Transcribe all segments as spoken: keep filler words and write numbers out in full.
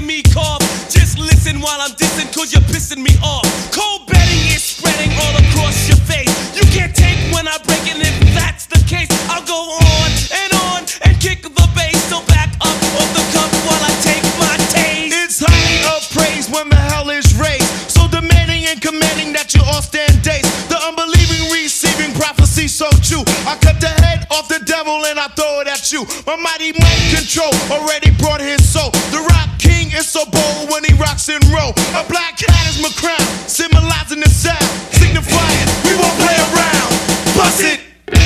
hear me cough, just listen while I'm dissing, cause you're pissing me off. Cold betting is spreading all across your face. You can't take when I break it, and if that's the case, I'll go on and on and kick the bass. So back up off the cup while I take my taste. It's highly appraised when the hell is raised, so demanding and commanding that you all stand days. The unbelieving receiving prophecy so true. I cut the head off the devil and I throw it at you. My mighty mind control already brought his soul. The rock king is so bold when he rocks and roll. A black cat is my crown, symbolizing the sound, signifying we won't play around. Bust it.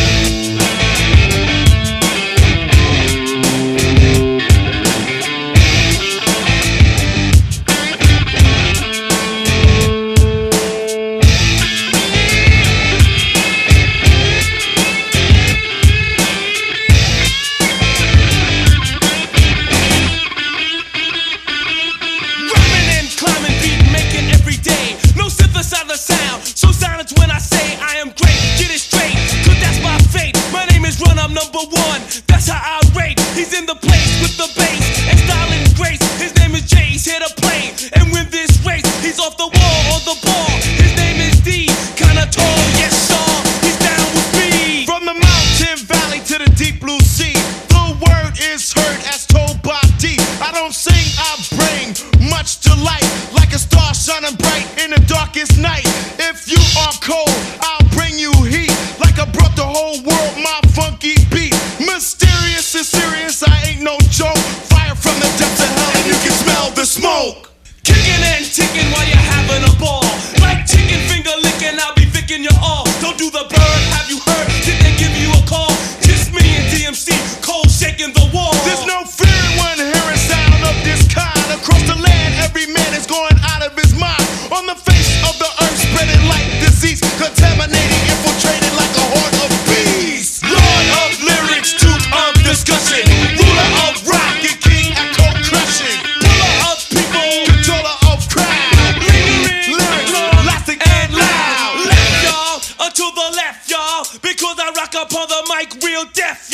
Number one, that's how I rate. He's in the place with the bass and style and grace. His name is Jay, he's here to play and win this race. He's off the wall, on the ball. His name is D, kinda tall, yes sir. He's down with me. From the mountain valley to the deep blue sea, the word is heard as told by D. I don't sing, I bring much delight, like a star shining bright in the darkest night. If you are cold, I'll bring you heat, like I brought the whole world my funky beat. Mysterious and serious, I ain't no joke. Fire from the depths of hell and you can smell the smoke. Kicking and ticking while you're having a ball, like chicken finger licking, I'll be vicking you all. Don't do the bird, have you heard? Did they give you a call? Just me and D M C, cold shaking the wall. There's no fear when hearing sound of this kind. Across the land, every man is going out of his mind. On the face of the earth, spreading like disease, contaminating, infiltrating like a horde of bees. Lord of lyrics, duke of discussion, ruler of rock and king echo crushing, puller of people, controller of crowd, lingering lyrics, lasting and loud. Left y'all, or to the left y'all, because I rock up on the mic real deaf.